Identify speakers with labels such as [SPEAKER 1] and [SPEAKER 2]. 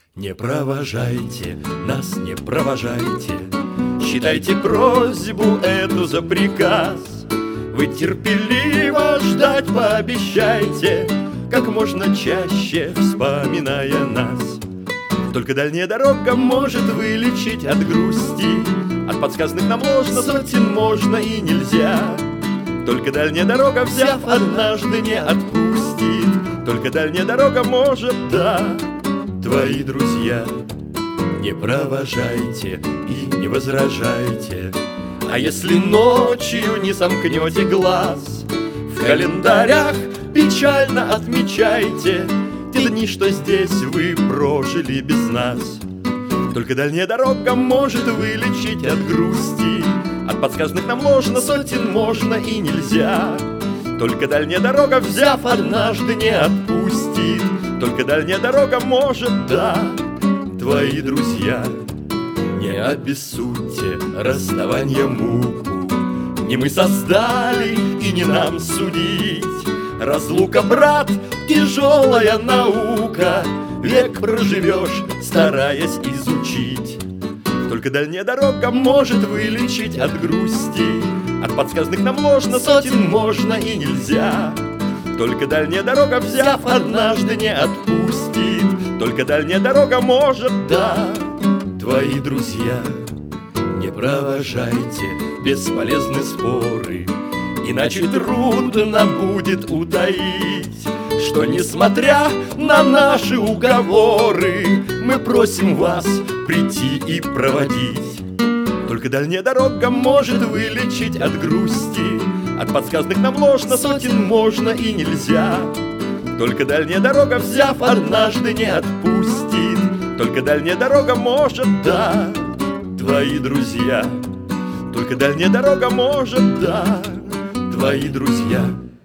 [SPEAKER 1] Не провожайте нас, не провожайте, считайте просьбу эту за приказ. Вы терпеливо ждать пообещайте, как можно чаще вспоминая нас. Только дальняя дорога может вылечить от грусти, от подсказанных нам ложно сотен можно и нельзя. Только дальняя дорога, взяв однажды, не отпустит. Только дальняя дорога может, да, твои друзья. Не провожайте и не возражайте, а если ночью не сомкнете глаз, в календарях печально отмечайте те дни, что здесь вы прожили без нас. Только дальняя дорога может вылечить от грусти, от подсказанных нам ложно сотен можно и нельзя. Только дальняя дорога, взяв однажды, не отпустит. Только дальняя дорога может, да, твои друзья. Не обессудьте расставание муку, не мы создали и не нам судить. Разлука, брат, тяжелая наука, век проживешь, стараясь изучить. Только дальняя дорога может вылечить от грусти, от подсказанных нам ложно сотен можно и нельзя. Только дальняя дорога, взяв однажды, не отпустит. Только дальняя дорога может, да, твои друзья. Не провожайте бесполезны споры, иначе трудно будет утаить, что, несмотря на наши уговоры, мы просим вас прийти и проводить. Только дальняя дорога может вылечить от грусти, от подсказанных нам ложно сотен можно и нельзя. Только дальняя дорога, взяв однажды, не отпустит. Только дальняя дорога может, да, твои друзья. Только дальняя дорога может, да, твои друзья.